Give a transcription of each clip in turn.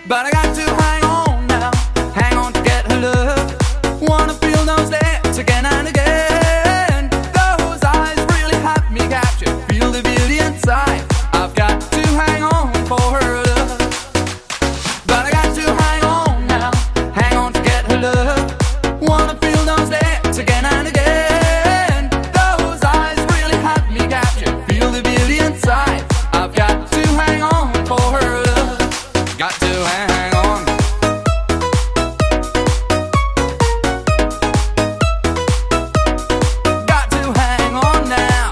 but I got to hang on now, hang on to get her love. Wanna feel those lips again and again. Those eyes really have me captured. Feel the beauty inside. I've got to hang on for her love, but I got to hang on now, hang on to get her love. Wanna feel those lips again and again. Those eyes really have me captured. Feel the beauty inside. I've got to hang on for her love. Got to hang on. Got to hang on now.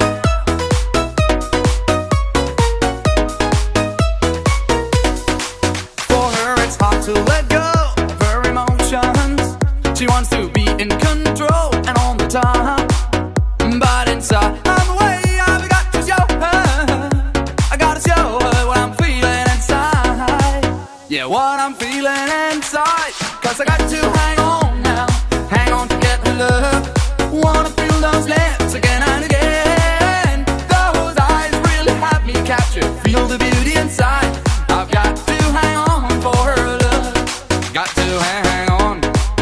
For her it's hard to let go of her emotions. She wants to be in control and on the top, but inside I'm away. I've got to show her, I gotta show her what I'm feeling inside. Yeah, what I'm feeling inside. Cause I got to hang on now, hang on to get her love. Wanna feel those lips again and again. Those eyes really have me captured. Feel the beauty inside. I've got to hang on for her love. Got to hang on.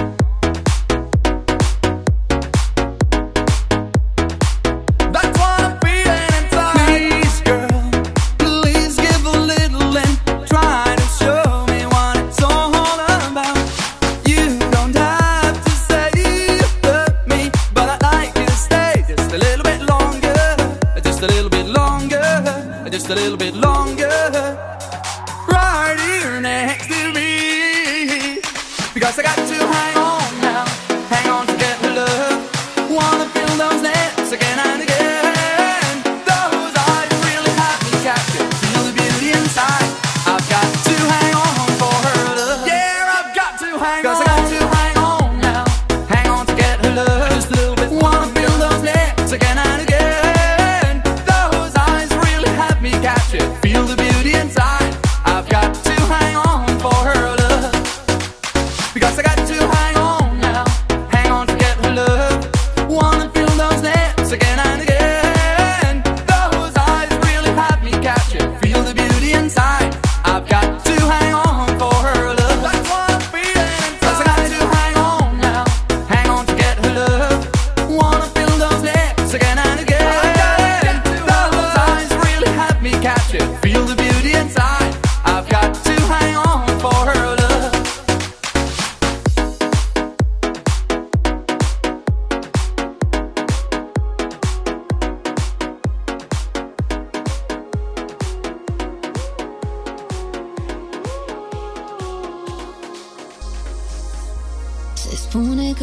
That's what I'm feeling inside. Please, girl, please give a little and try to show me what it's all about. You don't have to say you love me, but I'd like you to stay just a little bit longer, just a little bit longer, just a little bit longer, right here next to me. Because I got to hang on now, hang on to get her love. Wanna feel those lips again and again. Those eyes really have me captured. Feel the beauty inside. I've got to hang on for her love. Yeah, I've got to hang on. Cause I got to hang on now, hang on to get her love. Just a little bit. Wanna feel those lips again and again. Those eyes really have me captured. Feel the beauty inside. I've got to hang on for her love. Because I got to hang on now, hang on to get her love. Wanna feel those lips again and again. Those eyes really have me captured. Feel the beauty inside. I've got to hang on for her love. That's what I'm feeling inside. Cause I got to hang on now, hang on to get her love. Wanna feel those lips again and again. Those eyes really have me captured. Feel the beauty inside. I've got to hang on for her love. Se spune